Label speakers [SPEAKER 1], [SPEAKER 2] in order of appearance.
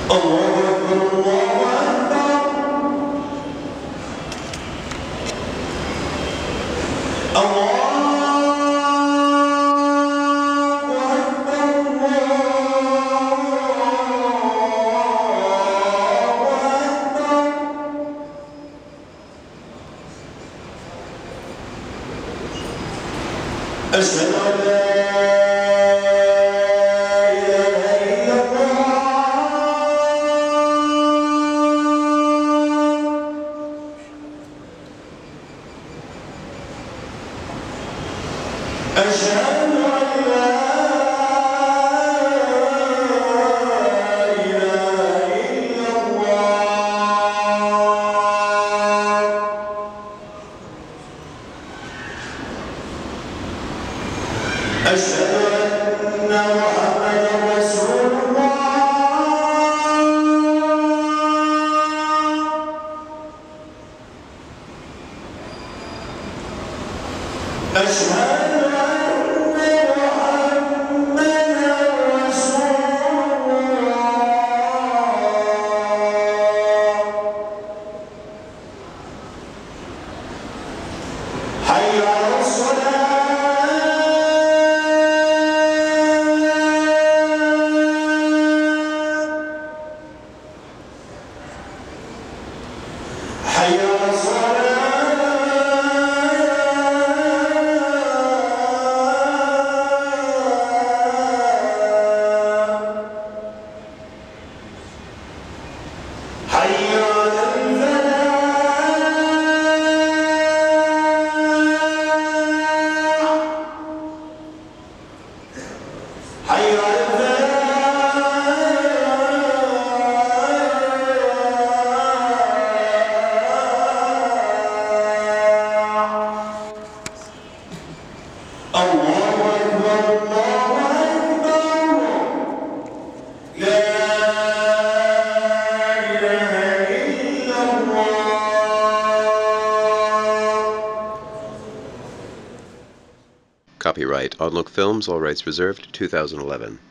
[SPEAKER 1] أشهد أن لا إله إلا الله. أشهد أن لا إله إلا الله. أشهد أن محمدا رسول الله. أشهد أن محمدا رسول الله. حي على الصلاة. حي على الصلاة. حي على الفلاح. حي على الله أكبر الله أكبر. لا إله إلا الله.
[SPEAKER 2] Copyright Onlook Films, all rights reserved, 2011.